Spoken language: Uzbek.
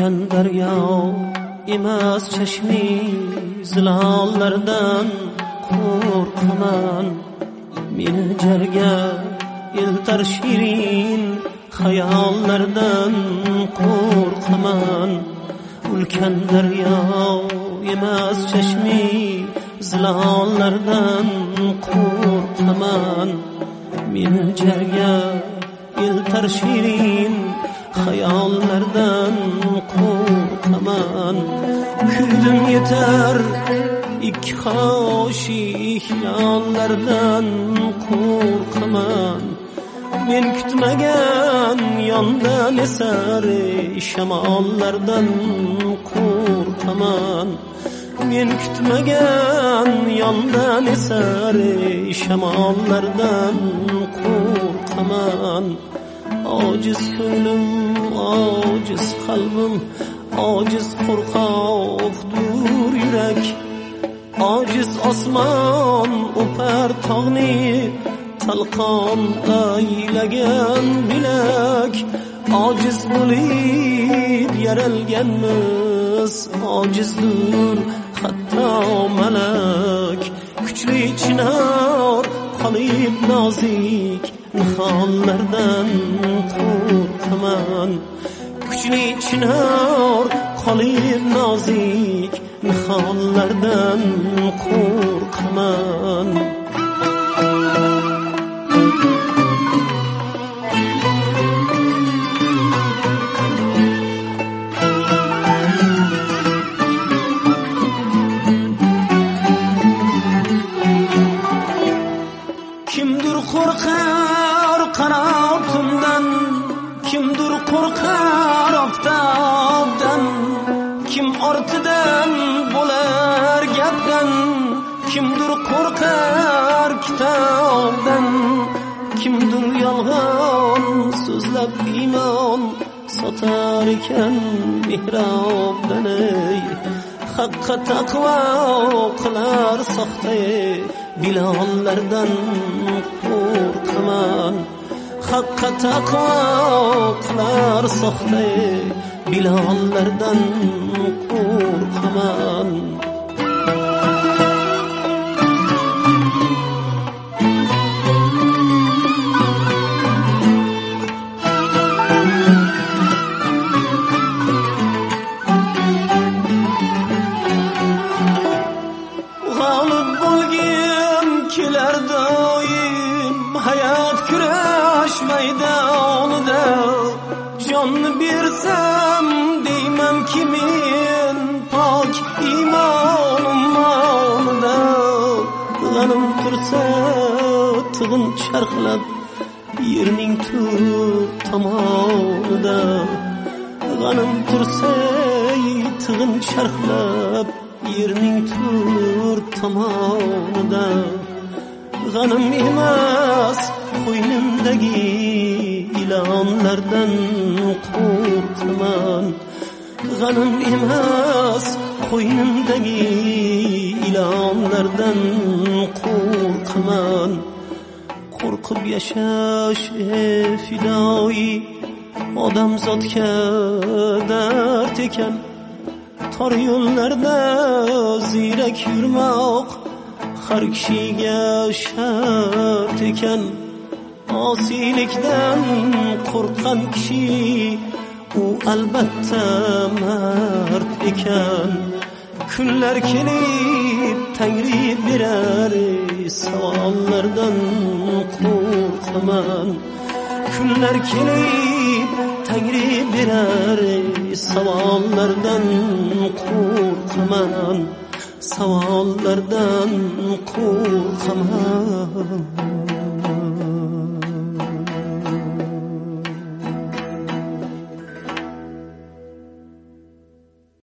ulkan daryo emas chashmi zilollardan qo'rqaman. Meni jarga eltar shirin xayollardan qo'rqaman. Ulkan daryo emas chashmi zilollardan qo'rqaman. Meni jarga eltar shirin xayollardan qo'rqaman. Kuydim yetar ikki xoshik yonlardan qo'rqaman. Men kutmagan yondan esar shamollardan qo'rqaman. Men kutmagan yondan esar shamollardan qo'rqaman. Ojiz ko'nglim, ojiz qalbim, ojiz qo'rqoqdur yurak. Ojiz osmon o'par tog'ni talqon aylagan bilak. Ojiz bo'lib yaralganmiz, ojizdur hatto malak. Kuchli chinor qolib nozik nihonlardan qo'rqaman. Kuchli chinor qolib nozik nihonlardan qo'rqaman. Kimdir qo'rqar qanotimdan, kimdir qo'rqar oftobdan. Kim ortidan bo'lar gapdan, kimdir qo'rqar kitobdan. Kimdir yolg'on so'zlab iymon sotar ekan mihrobdan. Haqqa taqvo qilar soxta bilonlardan qo'rqaman. Haqqa taqvo qilar soxta bilonlardan qo'rqaman. G'olib bo'lgim kelar doim hayot kurash maydonida. Jonni bersam deyman ki men pok imonim monida. G'anim tursa tig'in charxlab yerning to'rt tomonida. G'anim tursa tig'in charxlab yerning to'rt tomonida. G'anim emas qo'ynimdagi ilonlardan qo'rqaman. G'anim emas qo'ynimdagi ilonlardan qo'rqaman. Qo'rqib yashash fidoyi odamzodga dard ekan. Tor yo'llarda ziyrak yurmoq har kishiga shart ekan. Osiylikdan qo'rqqan kishi u albatta mard ekan. Kunlar kelib tangri berar savollardan qo'rqaman. Kunlar kelib tangri berar savollardan qo'rqaman. Savollardan qo'rqaman.